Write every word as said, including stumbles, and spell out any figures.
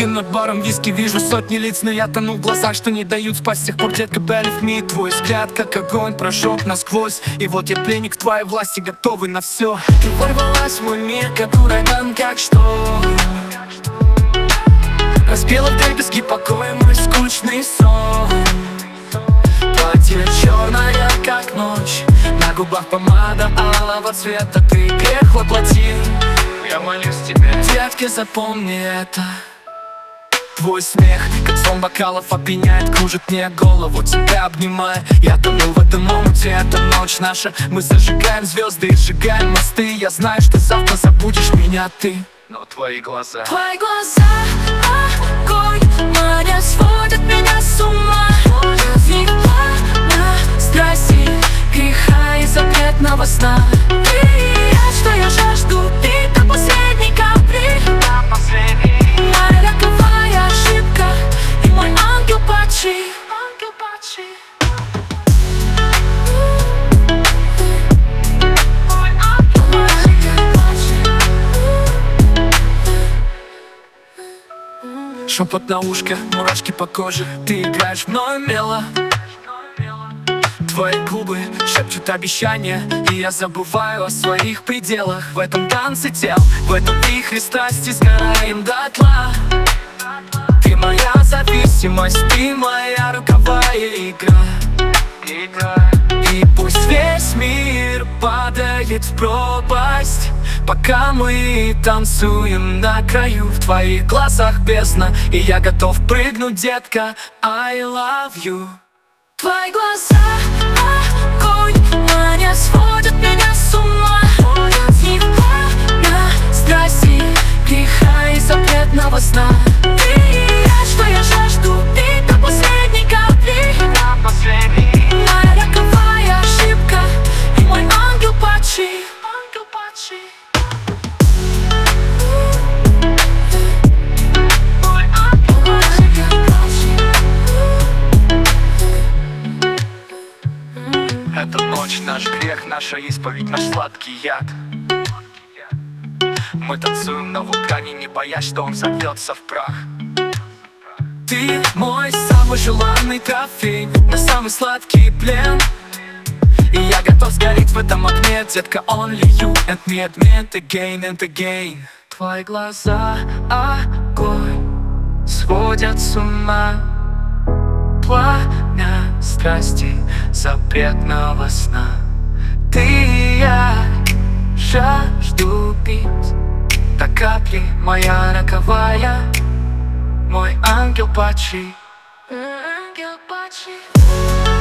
Ты над баром виски, вижу сотни лиц, но я тону в глазах, что не дают спать. С тех пор, детка, believe me, твой взгляд, как огонь, прожег насквозь. И вот я пленник твоей власти, готовый на все. Ты ворвалась в мой мир, как ураган, как шторм. Разбила вдребезги покой мой скучный сон. Платье черное, как ночь, на губах помада алого цвета. Ты грех воплоти, я молюсь тебе. Детки, запомни это. Твой смех, как звон бокалов, опьяняет, кружит мне голову. Тебя обнимая, я тону в этом омуте. Это ночь наша, мы зажигаем звезды и сжигаем мосты. Я знаю, что завтра забудешь меня ты, но твои глаза, твои глаза, огонь, маня, сводят меня с ума. В них пламя страсти, греха и запретного сна. Ты и я, что я жажду пить до последней капли. Моя роковая ошибка и мой ангел падший. Ангел падший. Шепот на ушко, мурашки по коже. Ты играешь вновь мело. Твои губы шепчут обещания, и я забываю о своих пределах. В этом танце тел, в этом вихре страсти сгораем дотла. Ты моя зависимость, ты моя роковая игра. И пусть весь мир падает в пропасть, пока мы танцуем на краю. В твоих глазах бездна, и я готов прыгнуть, детка. I love you. Твои глаза, огонь, маня, сводят меня с ума. В них пламя страсти, греха и запретного сна. Ты и я, что я жажду пить до последней капли. Моя роковая ошибка и мой ангел падший. Ангел падший. Эта ночь наш грех, наша исповедь, наш сладкий яд. Мы танцуем на вулкане, не боясь, что он взорвется в прах. Ты мой самый желанный трофей, мой самый сладкий плен. И я готов сгореть в этом огне, детка. Only you and me, admit again and again. Твои глаза, огонь, сводят с ума. Пламя страсти, запретного сна. Ты и я, жажду пить до капли. Моя роковая, мой ангел падший. Ангел падший.